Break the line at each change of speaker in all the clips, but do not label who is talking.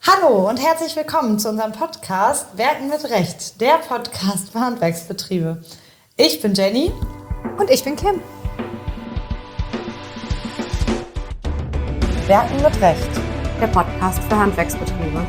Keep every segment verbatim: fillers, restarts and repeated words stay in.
Hallo und herzlich willkommen zu unserem Podcast Werken mit Recht, der Podcast für Handwerksbetriebe. Ich bin Jenny.
Und ich bin Kim.
Werken mit Recht,
der Podcast für Handwerksbetriebe.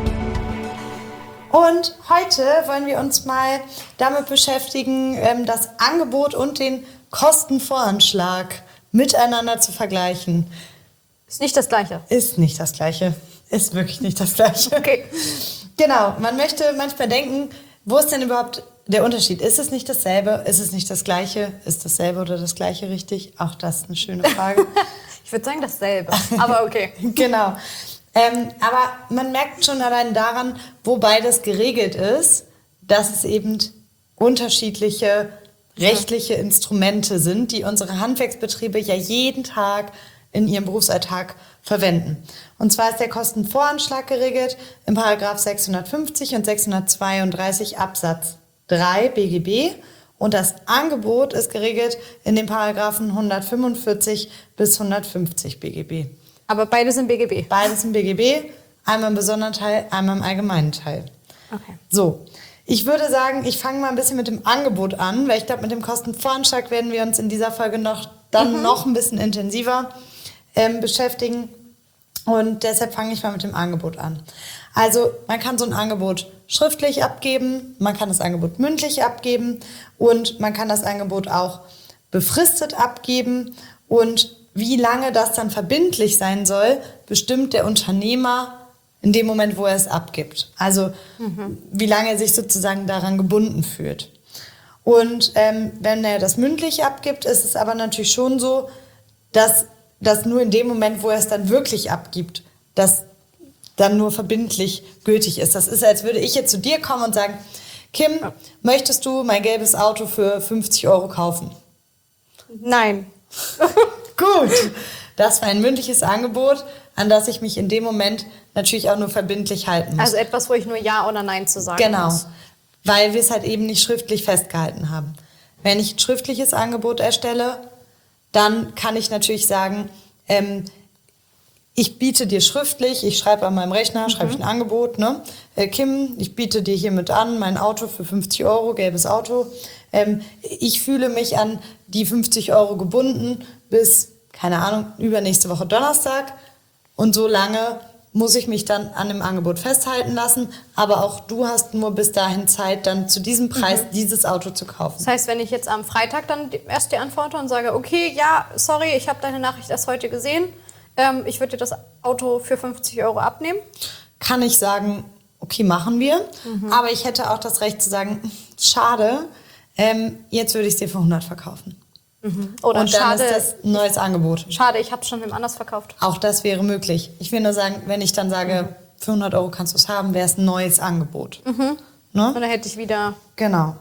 Und heute wollen wir uns mal damit beschäftigen, das Angebot und den Kostenvoranschlag miteinander zu vergleichen.
Ist nicht das Gleiche.
Ist nicht das Gleiche. Ist wirklich nicht das Gleiche.
Okay.
Genau, man möchte manchmal denken, wo ist denn überhaupt der Unterschied? Ist es nicht dasselbe? Ist es nicht das Gleiche? Ist dasselbe oder das Gleiche richtig? Auch das ist eine schöne Frage.
Ich würde sagen dasselbe, aber okay.
Genau. Ähm, aber man merkt schon allein daran, wo beides geregelt ist, dass es eben unterschiedliche rechtliche Instrumente sind, die unsere Handwerksbetriebe ja jeden Tag in ihrem Berufsalltag verwenden. Und zwar ist der Kostenvoranschlag geregelt im Paragraph sechshundertfünfzig und sechshundertzweiunddreißig Absatz drei B G B und das Angebot ist geregelt in den Paragraphen hundertfünfundvierzig bis hundertfünfzig B G B.
Aber beides im B G B?
Beides im B G B, einmal im besonderen Teil, einmal im allgemeinen Teil.
Okay.
So, ich würde sagen, ich fange mal ein bisschen mit dem Angebot an, weil ich glaube, mit dem Kostenvoranschlag werden wir uns in dieser Folge noch dann mhm. noch ein bisschen intensiver ähm, beschäftigen. Und deshalb fange ich mal mit dem Angebot an. Also man kann so ein Angebot schriftlich abgeben, man kann das Angebot mündlich abgeben und man kann das Angebot auch befristet abgeben. Und wie lange das dann verbindlich sein soll, bestimmt der Unternehmer in dem Moment, wo er es abgibt. Also mhm. wie lange er sich sozusagen daran gebunden fühlt. Und ähm, wenn er das mündlich abgibt, ist es aber natürlich schon so, dass das nur in dem Moment, wo er es dann wirklich abgibt, das dann nur verbindlich gültig ist. Das ist, als würde ich jetzt zu dir kommen und sagen, Kim, ja. möchtest du mein gelbes Auto für fünfzig Euro kaufen?
Nein.
Gut, das war ein mündliches Angebot, an das ich mich in dem Moment natürlich auch nur verbindlich halten muss.
Also etwas, wo ich nur Ja oder Nein zu sagen
genau,
muss.
Genau, weil wir es halt eben nicht schriftlich festgehalten haben. Wenn ich ein schriftliches Angebot erstelle, dann kann ich natürlich sagen, ähm, ich biete dir schriftlich, ich schreibe an meinem Rechner, schreibe mhm. ich ein Angebot, ne? Äh, Kim, ich biete dir hiermit an, mein Auto für fünfzig Euro, gelbes Auto. Ähm, ich fühle mich an die fünfzig Euro gebunden bis, keine Ahnung, übernächste Woche Donnerstag. Und so lange muss ich mich dann an dem Angebot festhalten lassen. Aber auch du hast nur bis dahin Zeit, dann zu diesem Preis mhm. dieses Auto zu kaufen.
Das heißt, wenn ich jetzt am Freitag dann erst die antworte und sage, okay, ja, sorry, ich habe deine Nachricht erst heute gesehen, ähm, ich würde dir das Auto für fünfzig Euro abnehmen?
Kann ich sagen, okay, machen wir. Mhm. Aber ich hätte auch das Recht zu sagen, schade, ähm, jetzt würde ich es dir für hundert verkaufen.
Mhm. Oder
und dann
schade,
ist das ein neues Angebot.
Schade, ich habe es schon wem anders verkauft.
Auch das wäre möglich. Ich will nur sagen, wenn ich dann sage, mhm. für hundert Euro kannst du es haben, wäre es ein neues Angebot.
Mhm.
Ne?
Und dann hätte ich wieder...
Genau.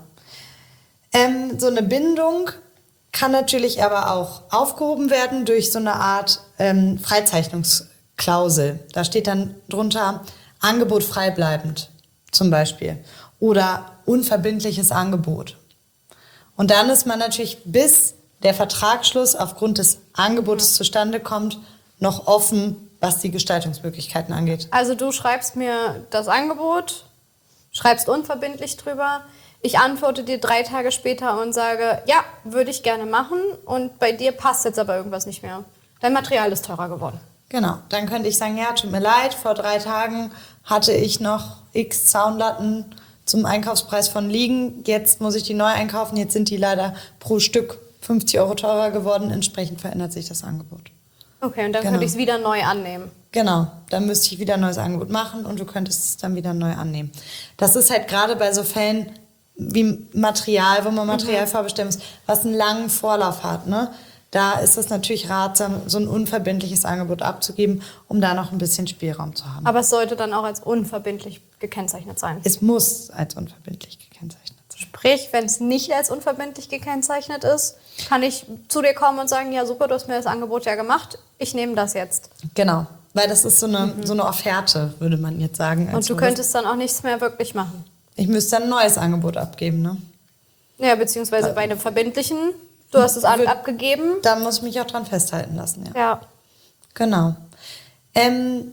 Ähm, so eine Bindung kann natürlich aber auch aufgehoben werden durch so eine Art ähm, Freizeichnungsklausel. Da steht dann drunter Angebot freibleibend zum Beispiel. Oder unverbindliches Angebot. Und dann ist man natürlich bis der Vertragsschluss aufgrund des Angebotes zustande kommt, noch offen, was die Gestaltungsmöglichkeiten angeht.
Also du schreibst mir das Angebot, schreibst unverbindlich drüber. Ich antworte dir drei Tage später und sage, ja, würde ich gerne machen. Und bei dir passt jetzt aber irgendwas nicht mehr. Dein Material ist teurer geworden.
Genau, dann könnte ich sagen, ja, tut mir leid, vor drei Tagen hatte ich noch x Zaunlatten zum Einkaufspreis von liegen. Jetzt muss ich die neu einkaufen, jetzt sind die leider pro Stück fünfzig Euro teurer geworden, entsprechend verändert sich das Angebot.
Okay, und dann
genau.
könnte ich es wieder neu annehmen.
Genau, dann müsste ich wieder ein neues Angebot machen und du könntest es dann wieder neu annehmen. Das ist halt gerade bei so Fällen wie Material, wo man Material mhm. vorbestellen muss, was einen langen Vorlauf hat, ne? Da ist es natürlich ratsam, so ein unverbindliches Angebot abzugeben, um da noch ein bisschen Spielraum zu haben.
Aber es sollte dann auch als unverbindlich gekennzeichnet sein?
Es muss als unverbindlich gekennzeichnet sein.
Sprich, wenn es nicht als unverbindlich gekennzeichnet ist, kann ich zu dir kommen und sagen, ja super, du hast mir das Angebot ja gemacht, ich nehme das jetzt.
Genau, weil das ist so eine, mhm. so eine Offerte, würde man jetzt sagen.
Und du könntest dann auch nichts mehr wirklich machen?
Ich müsste dann ein neues Angebot abgeben, ne?
Ja, beziehungsweise weil bei einem verbindlichen, du hast es ab- abgegeben.
Da muss ich mich auch dran festhalten lassen, ja.
Ja.
Genau. Ähm,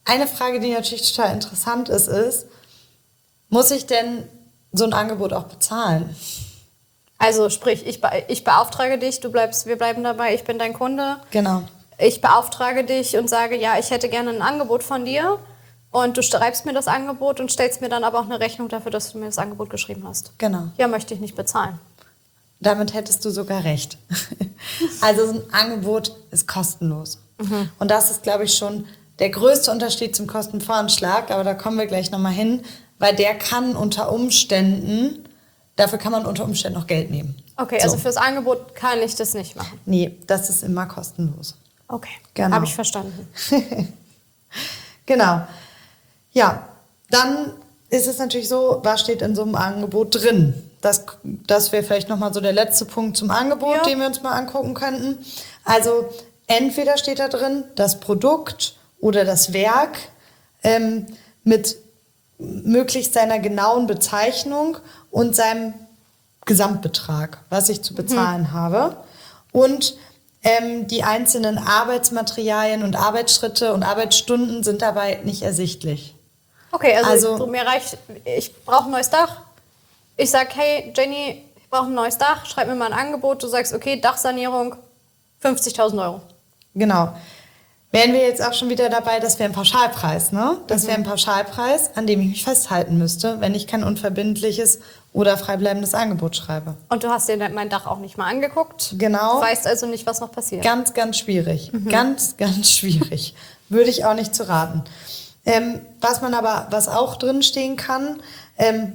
eine Frage, die natürlich total interessant ist, ist, muss ich denn so ein Angebot auch bezahlen?
Also sprich, ich, be- ich beauftrage dich, du bleibst, wir bleiben dabei, ich bin dein Kunde.
Genau.
Ich beauftrage dich und sage, ja, ich hätte gerne ein Angebot von dir. Und du schreibst mir das Angebot und stellst mir dann aber auch eine Rechnung dafür, dass du mir das Angebot geschrieben hast.
Genau.
Ja, möchte ich nicht bezahlen.
Damit hättest du sogar recht. Also so ein Angebot ist kostenlos. Mhm. Und das ist, glaube ich, schon der größte Unterschied zum Kostenvoranschlag. Aber da kommen wir gleich nochmal hin, weil der kann unter Umständen, dafür kann man unter Umständen noch Geld nehmen.
Okay,
so.
Also fürs Angebot kann ich das nicht machen.
Nee, das ist immer kostenlos.
Okay,
genau.
Habe ich verstanden.
Genau. Ja, dann ist es natürlich so, was steht in so einem Angebot drin? Das, das wäre vielleicht nochmal so der letzte Punkt zum Angebot,
ja.
den wir uns mal angucken könnten. Also entweder steht da drin das Produkt oder das Werk ähm, mit möglichst seiner genauen Bezeichnung und seinem Gesamtbetrag, was ich zu bezahlen mhm. habe. Und ähm, die einzelnen Arbeitsmaterialien und Arbeitsschritte und Arbeitsstunden sind dabei nicht ersichtlich.
Okay, also,
Also-
so, mir reicht, ich brauche ein neues Dach. Ich sag, hey Jenny, ich brauche ein neues Dach, schreib mir mal ein Angebot. Du sagst, okay, Dachsanierung, fünfzigtausend Euro.
Genau. Wären wir jetzt auch schon wieder dabei, das wäre ein Pauschalpreis, ne? Das wäre ein Pauschalpreis, an dem ich mich festhalten müsste, wenn ich kein unverbindliches oder freibleibendes Angebot schreibe.
Und du hast dir mein Dach auch nicht mal angeguckt.
Genau.
Du weißt also nicht, was noch passiert.
Ganz, ganz schwierig. Mhm. Ganz, ganz schwierig. Würde ich auch nicht zu raten. Ähm, was man aber, was auch drinstehen kann, ähm,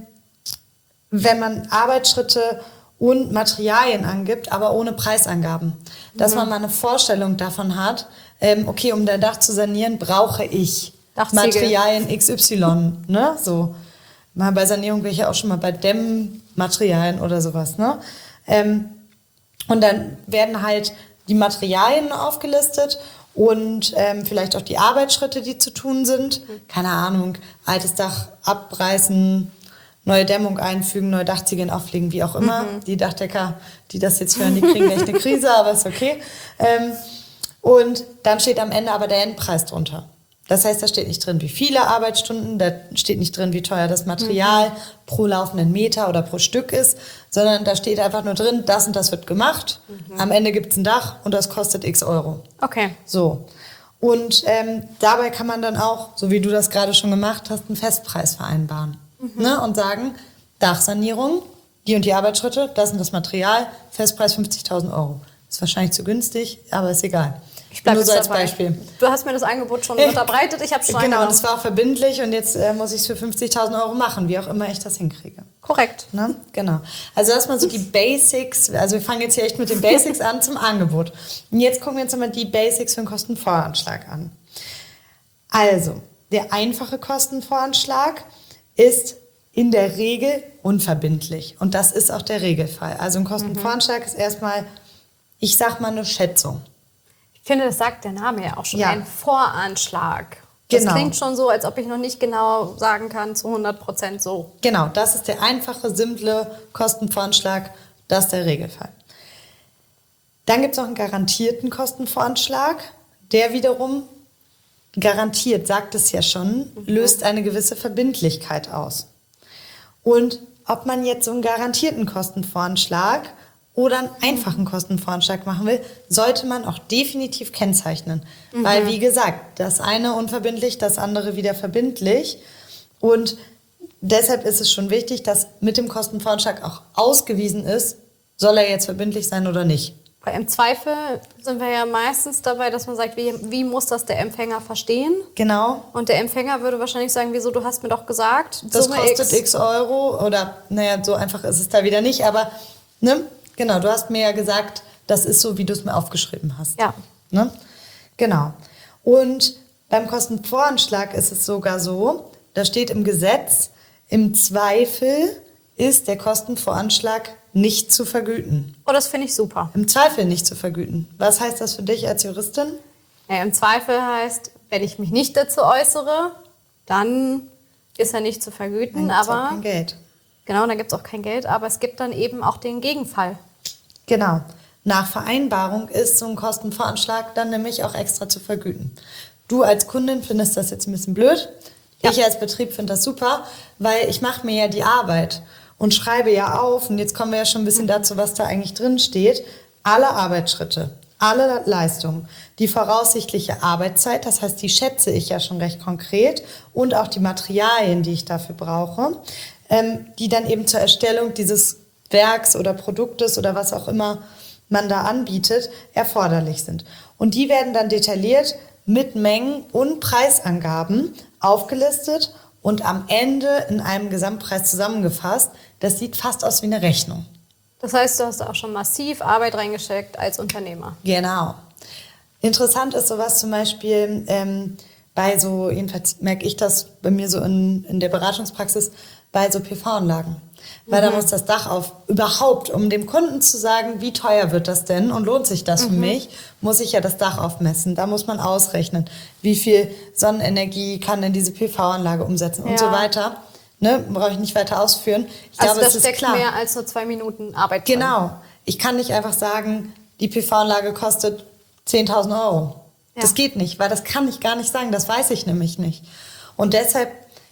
wenn man Arbeitsschritte und Materialien angibt, aber ohne Preisangaben. Dass mhm. man mal eine Vorstellung davon hat, ähm, okay, um dein Dach zu sanieren, brauche ich
Dachziegel.
Materialien X Y. Ne? So. Mal bei Sanierung wäre ich ja auch schon mal bei Dämmmaterialien oder sowas. Ne? Ähm, und dann werden halt die Materialien aufgelistet und ähm, vielleicht auch die Arbeitsschritte, die zu tun sind. Keine Ahnung, altes Dach abreißen, neue Dämmung einfügen, neue Dachziegeln auflegen, wie auch immer. Mhm. Die Dachdecker, die das jetzt hören, die kriegen gleich eine Krise, aber ist okay. Ähm, und dann steht am Ende aber der Endpreis drunter. Das heißt, da steht nicht drin, wie viele Arbeitsstunden, da steht nicht drin, wie teuer das Material mhm. pro laufenden Meter oder pro Stück ist, sondern da steht einfach nur drin, das und das wird gemacht. Mhm. Am Ende gibt es ein Dach und das kostet x Euro.
Okay.
So. Und ähm, dabei kann man dann auch, so wie du das gerade schon gemacht hast, einen Festpreis vereinbaren. Mhm. Ne? Und sagen, Dachsanierung, die und die Arbeitsschritte, das und das Material, Festpreis fünfzigtausend Euro. Ist wahrscheinlich zu günstig, aber ist egal.
Ich bleibe
Nur so als
dabei.
Beispiel.
Du hast mir das Angebot schon unterbreitet, ich habe es schon
Genau,
angenommen.
das war auch verbindlich und jetzt äh, muss ich es für fünfzigtausend Euro machen, wie auch immer ich das hinkriege.
Korrekt.
Ne? Genau. Also erstmal so die Basics, also wir fangen jetzt hier echt mit den Basics an zum Angebot. Und jetzt gucken wir uns nochmal die Basics für den Kostenvoranschlag an. Also, der einfache Kostenvoranschlag ist in der Regel unverbindlich. Und das ist auch der Regelfall. Also ein Kostenvoranschlag mhm. ist erstmal, ich sag mal, eine Schätzung.
Ich finde, das sagt der Name ja auch schon,
ja.
ein Voranschlag. Das
genau.
klingt schon so, als ob ich noch nicht genau sagen kann, zu hundert Prozent so.
Genau, das ist der einfache, simple Kostenvoranschlag, das ist der Regelfall. Dann gibt es noch einen garantierten Kostenvoranschlag, der wiederum garantiert, sagt es ja schon, mhm. löst eine gewisse Verbindlichkeit aus. Und ob man jetzt so einen garantierten Kostenvoranschlag oder einen einfachen Kostenvoranschlag machen will, sollte man auch definitiv kennzeichnen. Mhm. Weil, wie gesagt, das eine unverbindlich, das andere wieder verbindlich. Und deshalb ist es schon wichtig, dass mit dem Kostenvoranschlag auch ausgewiesen ist, soll er jetzt verbindlich sein oder nicht.
Weil im Zweifel sind wir ja meistens dabei, dass man sagt, wie, wie muss das der Empfänger verstehen?
Genau.
Und der Empfänger würde wahrscheinlich sagen, wieso, du hast mir doch gesagt,
das
Summe
kostet
X.
x Euro oder, naja, so einfach ist es da wieder nicht, aber, ne? Genau, du hast mir ja gesagt, das ist so, wie du es mir aufgeschrieben hast.
Ja.
Ne? Genau. Und beim Kostenvoranschlag ist es sogar so, da steht im Gesetz, im Zweifel ist der Kostenvoranschlag nicht zu vergüten.
Oh, das finde ich super.
Im Zweifel nicht zu vergüten. Was heißt das für dich als Juristin?
Ja, im Zweifel heißt, wenn ich mich nicht dazu äußere, dann ist er nicht zu vergüten.
Dann gibt's
aber
auch kein Geld.
Genau, dann gibt es auch kein Geld, aber es gibt dann eben auch den Gegenfall.
Genau. Nach Vereinbarung ist so ein Kostenvoranschlag dann nämlich auch extra zu vergüten. Du als Kundin findest das jetzt ein bisschen blöd.
Ja.
Ich als Betrieb finde das super, weil ich mache mir ja die Arbeit und schreibe ja auf. Und jetzt kommen wir ja schon ein bisschen dazu, was da eigentlich drin steht. Alle Arbeitsschritte, alle Leistungen, die voraussichtliche Arbeitszeit, das heißt, die schätze ich ja schon recht konkret und auch die Materialien, die ich dafür brauche, ähm, die dann eben zur Erstellung dieses Werks oder Produktes oder was auch immer man da anbietet, erforderlich sind. Und die werden dann detailliert mit Mengen und Preisangaben aufgelistet und am Ende in einem Gesamtpreis zusammengefasst. Das sieht fast aus wie eine Rechnung.
Das heißt, du hast auch schon massiv Arbeit reingesteckt als Unternehmer.
Genau. Interessant ist sowas zum Beispiel ähm, bei so, jedenfalls merke ich das bei mir so in, in der Beratungspraxis, bei so P V-Anlagen. Weil mhm. da muss das Dach auf, überhaupt, um dem Kunden zu sagen, wie teuer wird das denn und lohnt sich das mhm. für mich, muss ich ja das Dach aufmessen. Da muss man ausrechnen, wie viel Sonnenenergie kann denn diese P V-Anlage umsetzen ja. und so weiter. Ne, brauche ich nicht weiter ausführen. Ich
also
glaube,
das
es
steckt
ist klar.
mehr als nur zwei Minuten Arbeit drin.
Genau. Ich kann nicht einfach sagen, die P V-Anlage kostet zehntausend Euro. Ja. Das geht nicht, weil das kann ich gar nicht sagen. Das weiß ich nämlich nicht. Und deshalb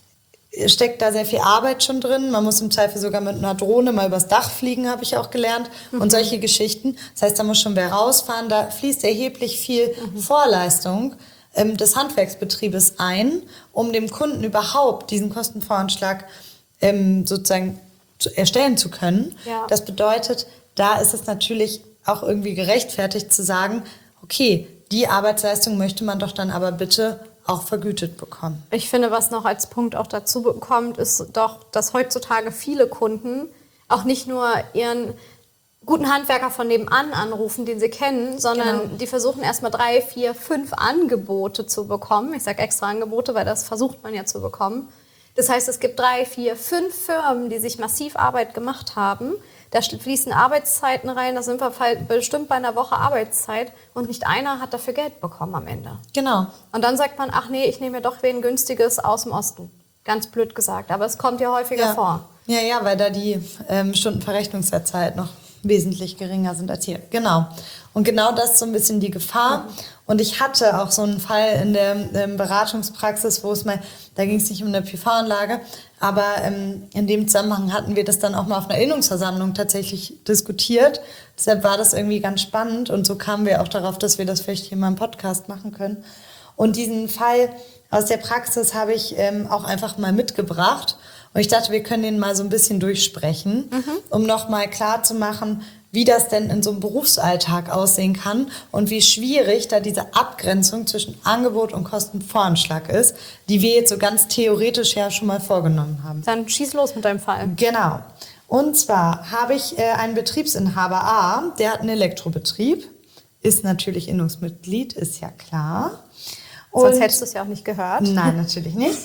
steckt da sehr viel Arbeit schon drin. Man muss im Zweifel sogar mit einer Drohne mal übers Dach fliegen, habe ich auch gelernt. Mhm. Und solche Geschichten. Das heißt, da muss schon wer rausfahren. Da fließt erheblich viel mhm. Vorleistung ähm, des Handwerksbetriebes ein, um dem Kunden überhaupt diesen Kostenvoranschlag ähm, sozusagen zu, erstellen zu können.
Ja.
Das bedeutet, da ist es natürlich auch irgendwie gerechtfertigt zu sagen, okay, die Arbeitsleistung möchte man doch dann aber bitte auch vergütet bekommen.
Ich finde, was noch als Punkt auch dazu bekommt, ist doch, dass heutzutage viele Kunden auch nicht nur ihren guten Handwerker von nebenan anrufen, den sie kennen, sondern genau. die versuchen erstmal drei, vier, fünf Angebote zu bekommen. Ich sage extra Angebote, weil das versucht man ja zu bekommen. Das heißt, es gibt drei, vier, fünf Firmen, die sich massiv Arbeit gemacht haben. Da fließen Arbeitszeiten rein, da sind wir bestimmt bei einer Woche Arbeitszeit und nicht einer hat dafür Geld bekommen am Ende.
Genau.
Und dann sagt man, ach nee, ich nehme mir doch wen Günstiges aus dem Osten. Ganz blöd gesagt, aber es kommt ja häufiger
ja.
vor.
Ja, ja, weil da die ähm, Stundenverrechnungssätze halt noch wesentlich geringer sind als hier. Genau. Und genau das ist so ein bisschen die Gefahr. Mhm. Und ich hatte auch so einen Fall in der ähm, Beratungspraxis, wo es mal, da ging es nicht um eine P V-Anlage, aber ähm, in dem Zusammenhang hatten wir das dann auch mal auf einer Innungsversammlung tatsächlich diskutiert. Deshalb war das irgendwie ganz spannend und so kamen wir auch darauf, dass wir das vielleicht hier mal im Podcast machen können. Und diesen Fall aus der Praxis habe ich ähm, auch einfach mal mitgebracht. Und ich dachte, wir können den mal so ein bisschen durchsprechen, mhm. um nochmal klarzumachen, wie das denn in so einem Berufsalltag aussehen kann und wie schwierig da diese Abgrenzung zwischen Angebot und Kostenvoranschlag ist, die wir jetzt so ganz theoretisch ja schon mal vorgenommen haben.
Dann schieß los mit deinem Fall.
Genau. Und zwar habe ich äh, einen Betriebsinhaber A, der hat einen Elektrobetrieb, ist natürlich Innungsmitglied, ist ja klar.
Und sonst hättest du es ja auch nicht gehört.
Nein, natürlich nicht.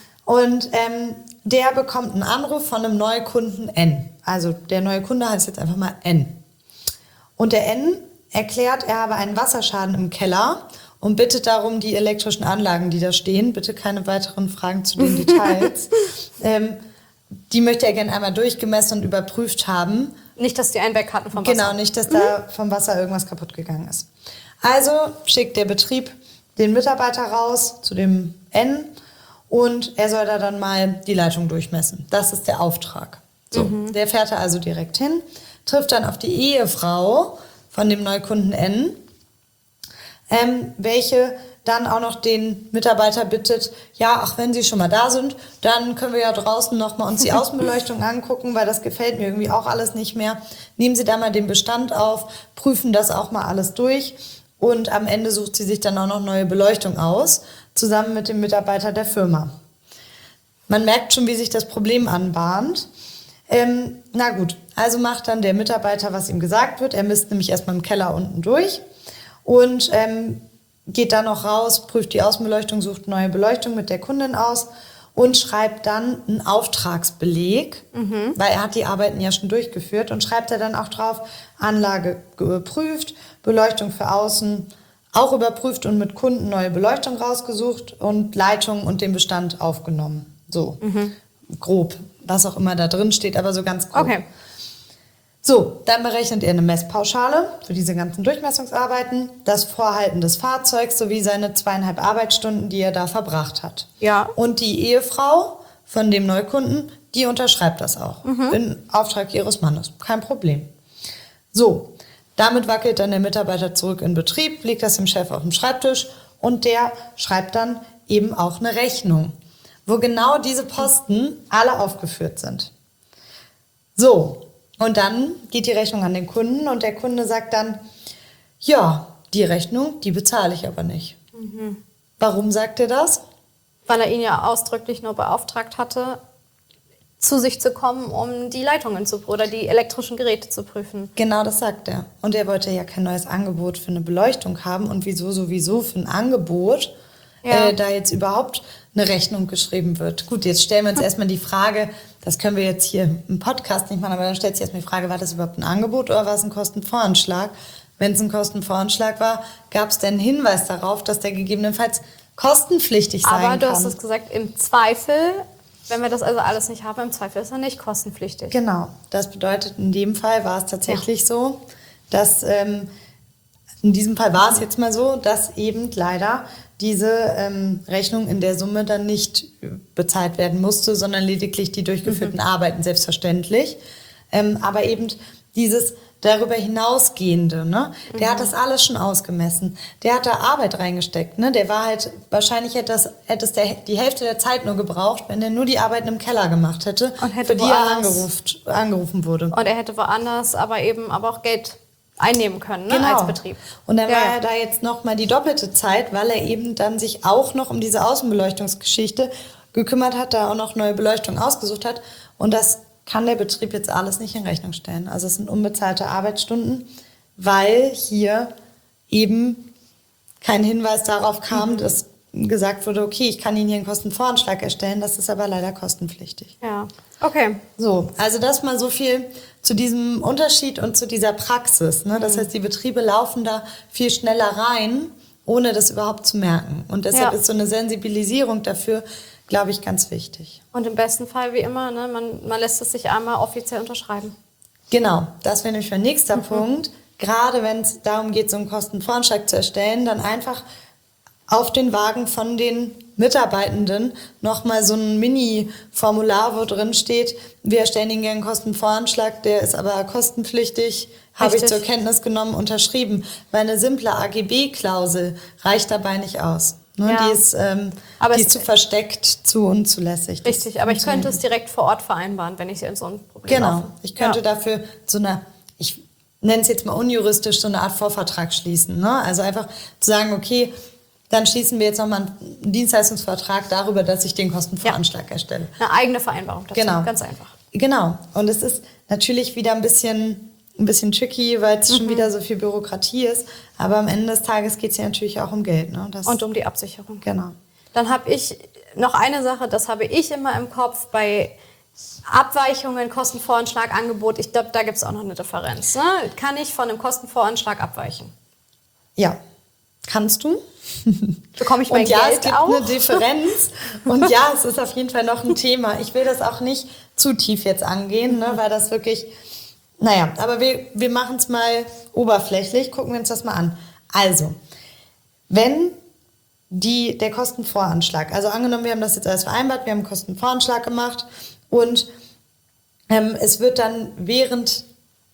Und ähm, der bekommt einen Anruf von einem Neukunden N. Also der neue Kunde heißt jetzt einfach mal N. Und der N erklärt, er habe einen Wasserschaden im Keller und bittet darum, die elektrischen Anlagen, die da stehen, bitte keine weiteren Fragen zu den Details, ähm, die möchte er gerne einmal durchgemessen und überprüft haben.
Nicht, dass die einen weg hatten vom Wasser.
Genau, nicht, dass da vom Wasser irgendwas kaputt gegangen ist. Also schickt der Betrieb den Mitarbeiter raus zu dem N und er soll da dann mal die Leitung durchmessen. Das ist der Auftrag. So, mhm. Der fährt da also direkt hin, trifft dann auf die Ehefrau von dem Neukunden N, ähm, welche dann auch noch den Mitarbeiter bittet, ja, ach, wenn Sie schon mal da sind, dann können wir ja draußen nochmal uns die Außenbeleuchtung angucken, weil das gefällt mir irgendwie auch alles nicht mehr. Nehmen Sie da mal den Bestand auf, prüfen das auch mal alles durch und am Ende sucht sie sich dann auch noch neue Beleuchtung aus, zusammen mit dem Mitarbeiter der Firma. Man merkt schon, wie sich das Problem anbahnt. Ähm, na gut, also macht dann der Mitarbeiter, was ihm gesagt wird. Er misst nämlich erstmal im Keller unten durch und ähm, geht dann noch raus, prüft die Außenbeleuchtung, sucht neue Beleuchtung mit der Kundin aus und schreibt dann einen Auftragsbeleg, mhm. weil er hat die Arbeiten ja schon durchgeführt und schreibt er dann auch drauf, Anlage geprüft, Beleuchtung für außen auch überprüft und mit Kunden neue Beleuchtung rausgesucht und Leitung und den Bestand aufgenommen. So, mhm. grob, was auch immer da drin steht, aber so ganz grob.
Okay.
So, dann berechnet ihr eine Messpauschale für diese ganzen Durchmessungsarbeiten, das Vorhalten des Fahrzeugs sowie seine zweieinhalb Arbeitsstunden, die er da verbracht hat.
Ja.
Und die Ehefrau von dem Neukunden, die unterschreibt das auch mhm. in Auftrag ihres Mannes. Kein Problem. So, damit wackelt dann der Mitarbeiter zurück in Betrieb, legt das dem Chef auf den Schreibtisch und der schreibt dann eben auch eine Rechnung, wo genau diese Posten alle aufgeführt sind. So. Und dann geht die Rechnung an den Kunden und der Kunde sagt dann, ja, die Rechnung, die bezahle ich aber nicht. Mhm. Warum sagt er das?
Weil er ihn ja ausdrücklich nur beauftragt hatte, zu sich zu kommen, um die Leitungen zu oder die elektrischen Geräte zu prüfen.
Genau, das sagt er. Und er wollte ja kein neues Angebot für eine Beleuchtung haben und wieso sowieso für ein Angebot, ja. äh, da jetzt überhaupt eine Rechnung geschrieben wird. Gut, jetzt stellen wir uns erstmal die Frage, das können wir jetzt hier im Podcast nicht machen, aber dann stellt sich erstmal die Frage, war das überhaupt ein Angebot oder war es ein Kostenvoranschlag? Wenn es ein Kostenvoranschlag war, gab es denn einen Hinweis darauf, dass der gegebenenfalls kostenpflichtig sein kann?
Aber du hast es gesagt, im Zweifel, wenn wir das also alles nicht haben, im Zweifel ist er nicht kostenpflichtig.
Genau, das bedeutet, in dem Fall war es tatsächlich ja. so, dass, ähm, in diesem Fall war es jetzt mal so, dass eben leider diese ähm, Rechnung in der Summe dann nicht bezahlt werden musste, sondern lediglich die durchgeführten mhm. Arbeiten, selbstverständlich. Ähm, aber eben dieses darüber hinausgehende, ne? Der mhm. hat das alles schon ausgemessen. Der hat da Arbeit reingesteckt, ne? Der war halt, wahrscheinlich hätte es hätte es der, die Hälfte der Zeit nur gebraucht, wenn er nur die Arbeiten im Keller gemacht hätte,
und hätte
für die er angerufen, angerufen wurde.
Und er hätte woanders aber eben aber auch Geld einnehmen können, ne,
genau.
als Betrieb.
Und dann
ja.
war er da jetzt nochmal die doppelte Zeit, weil er eben dann sich auch noch um diese Außenbeleuchtungsgeschichte gekümmert hat, da auch noch neue Beleuchtung ausgesucht hat. Und das kann der Betrieb jetzt alles nicht in Rechnung stellen. Also es sind unbezahlte Arbeitsstunden, weil hier eben kein Hinweis darauf kam, mhm. dass gesagt wurde, okay, ich kann Ihnen hier einen Kostenvoranschlag erstellen, das ist aber leider kostenpflichtig.
Ja, okay.
So, also das mal so viel zu diesem Unterschied und zu dieser Praxis. Ne? Das mhm. heißt, die Betriebe laufen da viel schneller rein, ohne das überhaupt zu merken. Und deshalb ja. ist so eine Sensibilisierung dafür, glaube ich, ganz wichtig.
Und im besten Fall, wie immer, ne, man, man lässt es sich einmal offiziell unterschreiben.
Genau, das wäre nämlich mein nächster mhm. Punkt. Gerade wenn es darum geht, so einen Kostenvoranschlag zu erstellen, dann einfach auf den Wagen von den Mitarbeitenden nochmal so ein Mini-Formular, wo drin steht, wir erstellen Ihnen gerne einen Kostenvoranschlag, der ist aber kostenpflichtig, habe ich zur Kenntnis genommen, unterschrieben. Weil eine simple A G B-Klausel reicht dabei nicht aus. Ne? Ja. Die ist, ähm, die ist zu versteckt, zu unzulässig.
Richtig, aber ich könnte es direkt vor Ort vereinbaren, wenn ich in so ein Problem
Genau,
laufe.
ich könnte
ja.
dafür so eine, ich nenne es jetzt mal unjuristisch, so eine Art Vorvertrag schließen. Ne? Also einfach zu sagen, okay, dann schließen wir jetzt nochmal einen Dienstleistungsvertrag darüber, dass ich den Kostenvoranschlag ja. erstelle.
Eine eigene Vereinbarung dazu,
genau.
ganz einfach.
Genau, und es ist natürlich wieder ein bisschen, ein bisschen tricky, weil es mhm. schon wieder so viel Bürokratie ist, aber am Ende des Tages geht es ja natürlich auch um Geld. Ne? Das
und um die Absicherung.
Genau.
Dann habe ich noch eine Sache, das habe ich immer im Kopf, bei Abweichungen, Kostenvoranschlag, Angebot, ich glaube, da gibt es auch noch eine Differenz. Ne? Kann ich von einem Kostenvoranschlag abweichen?
Ja, kannst du.
Bekomme ich mein
und ja,
Geld
es gibt
auch?
eine Differenz und ja, es ist auf jeden Fall noch ein Thema. Ich will das auch nicht zu tief jetzt angehen, ne, weil das wirklich, naja, aber wir, wir machen es mal oberflächlich, gucken wir uns das mal an. Also, wenn die, der Kostenvoranschlag, also angenommen, wir haben das jetzt alles vereinbart, wir haben einen Kostenvoranschlag gemacht und ähm, es wird dann, während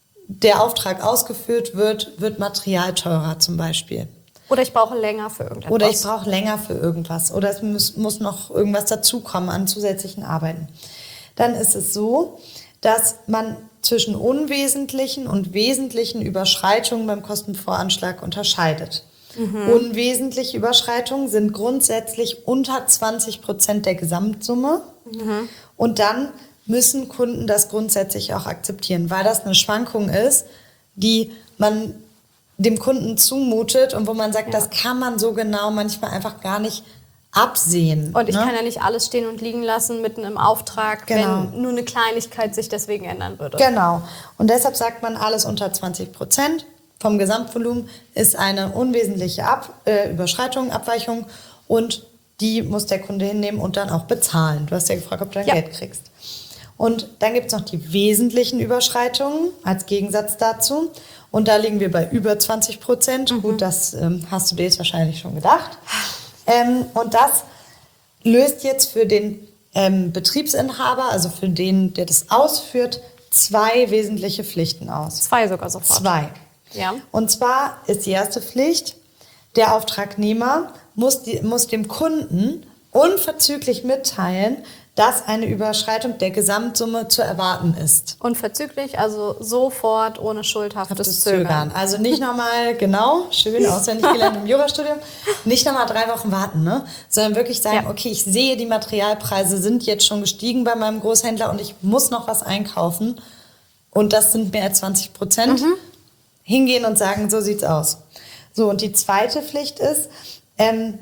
der Auftrag ausgeführt wird, wird Material teurer zum Beispiel.
Oder ich brauche länger für irgendetwas.
Oder ich brauche länger für irgendwas. Oder es muss, muss noch irgendwas dazukommen an zusätzlichen Arbeiten. Dann ist es so, dass man zwischen unwesentlichen und wesentlichen Überschreitungen beim Kostenvoranschlag unterscheidet. Mhm. Unwesentliche Überschreitungen sind grundsätzlich unter zwanzig Prozent der Gesamtsumme. Mhm. Und dann müssen Kunden das grundsätzlich auch akzeptieren, weil das eine Schwankung ist, die man dem Kunden zumutet und wo man sagt, ja. das kann man so genau manchmal einfach gar nicht absehen.
Und ich
ne?
kann ja nicht alles stehen und liegen lassen mitten im Auftrag,
genau.
wenn nur eine Kleinigkeit sich deswegen ändern würde.
Genau. Und deshalb sagt man, alles unter zwanzig Prozent vom Gesamtvolumen ist eine unwesentliche Ab- äh, Überschreitung, Abweichung und die muss der Kunde hinnehmen und dann auch bezahlen. Du hast ja gefragt, ob du dein
ja.
Geld kriegst. Und dann gibt es noch die wesentlichen Überschreitungen als Gegensatz dazu. Und da liegen wir bei über zwanzig Prozent. Mhm. Gut, das ähm, hast du dir jetzt wahrscheinlich schon gedacht. Ähm, und das löst jetzt für den ähm, Betriebsinhaber, also für den, der das ausführt, zwei wesentliche Pflichten aus.
Zwei sogar sofort.
Zwei.
Ja.
Und zwar ist die erste Pflicht, der Auftragnehmer muss, die, muss dem Kunden unverzüglich mitteilen, dass eine Überschreitung der Gesamtsumme zu erwarten ist.
Unverzüglich, also sofort, ohne schuldhaftes Zögern.
Zögern. Also nicht nochmal, genau, schön, auswendig gelernt im Jurastudium, nicht nochmal drei Wochen warten, ne? Sondern wirklich sagen, ja. okay, ich sehe, die Materialpreise sind jetzt schon gestiegen bei meinem Großhändler und ich muss noch was einkaufen und das sind mehr als zwanzig Prozent. Mhm. Hingehen und sagen, so sieht's aus. So, und die zweite Pflicht ist, ähm,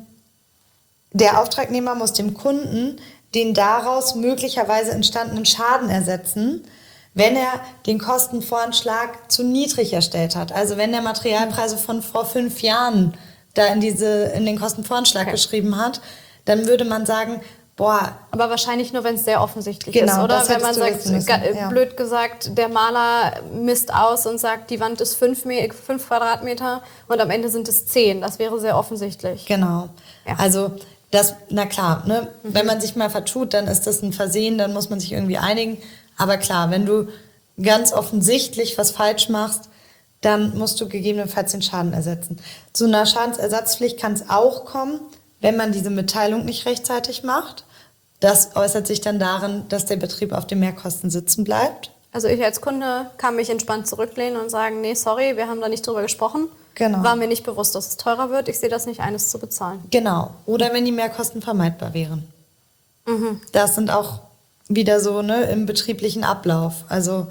der Auftragnehmer muss dem Kunden den daraus möglicherweise entstandenen Schaden ersetzen, wenn er den Kostenvoranschlag zu niedrig erstellt hat. Also wenn der Materialpreise von vor fünf Jahren da in, diese, in den Kostenvoranschlag okay. geschrieben hat, dann würde man sagen, boah.
Aber wahrscheinlich nur, wenn es sehr offensichtlich
genau,
ist, oder?
Das
wenn man sagt,
ga,
ja. blöd gesagt, der Maler misst aus und sagt, die Wand ist fünf, fünf Quadratmeter und am Ende sind es zehn. Das wäre sehr offensichtlich.
Genau. Ja. Also das, na klar, ne?
Mhm.
Wenn man sich mal vertut, dann ist das ein Versehen, dann muss man sich irgendwie einigen. Aber klar, wenn du ganz offensichtlich was falsch machst, dann musst du gegebenenfalls den Schaden ersetzen. Zu einer Schadensersatzpflicht kann es auch kommen, wenn man diese Mitteilung nicht rechtzeitig macht. Das äußert sich dann darin, dass der Betrieb auf den Mehrkosten sitzen bleibt.
Also ich als Kunde kann mich entspannt zurücklehnen und sagen, nee, sorry, wir haben da nicht drüber gesprochen.
Genau.
War mir nicht bewusst, dass es teurer wird. Ich sehe das nicht ein, es zu bezahlen.
Genau. Oder wenn die Mehrkosten vermeidbar wären.
Mhm.
Das sind auch wieder so, ne, im betrieblichen Ablauf. Also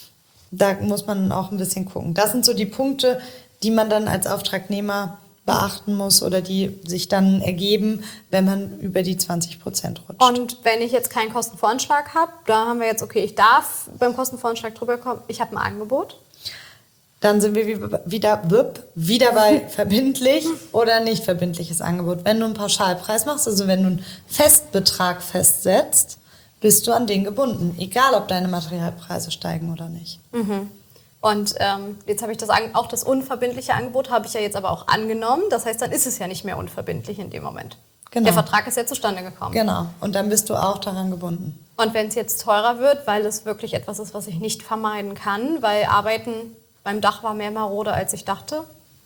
da muss man auch ein bisschen gucken. Das sind so die Punkte, die man dann als Auftragnehmer beachten muss oder die sich dann ergeben, wenn man über die zwanzig Prozent rutscht.
Und wenn ich jetzt keinen Kostenvoranschlag habe, da haben wir jetzt, okay, ich darf beim Kostenvoranschlag drüber kommen, ich habe ein Angebot.
Dann sind wir wieder, wieder bei verbindlich oder nicht verbindliches Angebot. Wenn du einen Pauschalpreis machst, also wenn du einen Festbetrag festsetzt, bist du an den gebunden, egal ob deine Materialpreise steigen oder nicht.
Mhm. Und ähm, jetzt habe ich das auch das unverbindliche Angebot, habe ich ja jetzt aber auch angenommen. Das heißt, dann ist es ja nicht mehr unverbindlich in dem Moment. Genau. Der Vertrag ist ja zustande gekommen.
Genau, und dann bist du auch daran gebunden.
Und wenn es jetzt teurer wird, weil es wirklich etwas ist, was ich nicht vermeiden kann, weil Arbeiten beim Dach war mehr marode, als ich dachte?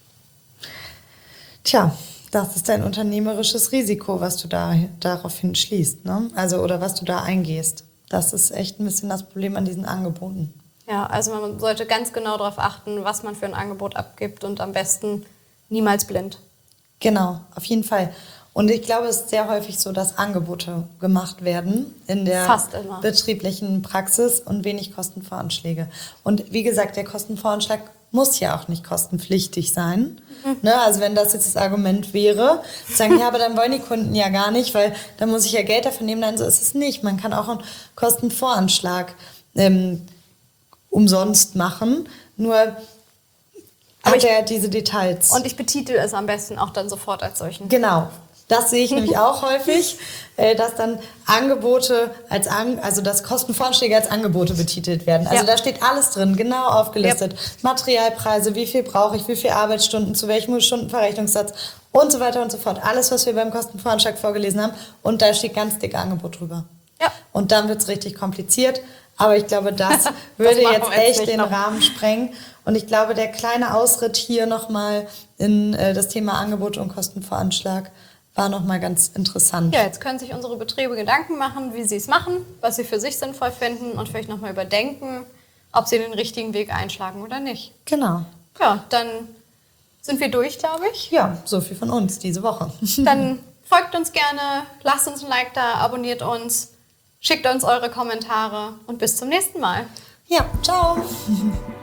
Tja, das ist dein unternehmerisches Risiko, was du da daraufhin schließt, ne? Also, oder was du da eingehst. Das ist echt ein bisschen das Problem an diesen Angeboten.
Ja, also man sollte ganz genau darauf achten, was man für ein Angebot abgibt und am besten niemals blind.
Genau, auf jeden Fall. Und ich glaube, es ist sehr häufig so, dass Angebote gemacht werden in der
Fast immer.
betrieblichen Praxis und wenig Kostenvoranschläge. Und wie gesagt, der Kostenvoranschlag muss ja auch nicht kostenpflichtig sein. Mhm. Ne, also wenn das jetzt das Argument wäre, sagen, ja, aber dann wollen die Kunden ja gar nicht, weil dann muss ich ja Geld dafür nehmen. Nein, so ist es nicht. Man kann auch einen Kostenvoranschlag ähm, umsonst machen, nur aber hat er diese Details.
Und ich betitel es am besten auch dann sofort als solchen.
Genau. Das sehe ich nämlich auch häufig, dass dann Angebote als An- also dass Kostenvoranschläge als Angebote betitelt werden. Also ja. Da steht alles drin, genau aufgelistet. Ja. Materialpreise, wie viel brauche ich, wie viele Arbeitsstunden, zu welchem Stundenverrechnungssatz und so weiter und so fort. Alles, was wir beim Kostenvoranschlag vorgelesen haben. Und da steht ganz dick Angebot drüber.
Ja.
Und dann wird es richtig kompliziert. Aber ich glaube, das würde das jetzt echt jetzt den noch. Rahmen sprengen. Und ich glaube, der kleine Ausritt hier nochmal in äh, das Thema Angebot und Kostenvoranschlag war nochmal ganz interessant.
Ja, jetzt können sich unsere Betriebe Gedanken machen, wie sie es machen, was sie für sich sinnvoll finden und vielleicht nochmal überdenken, ob sie den richtigen Weg einschlagen oder nicht.
Genau.
Ja, dann sind wir durch, glaube ich.
Ja, so viel von uns diese Woche.
Dann folgt uns gerne, lasst uns ein Like da, abonniert uns, schickt uns eure Kommentare und bis zum nächsten Mal.
Ja, ciao.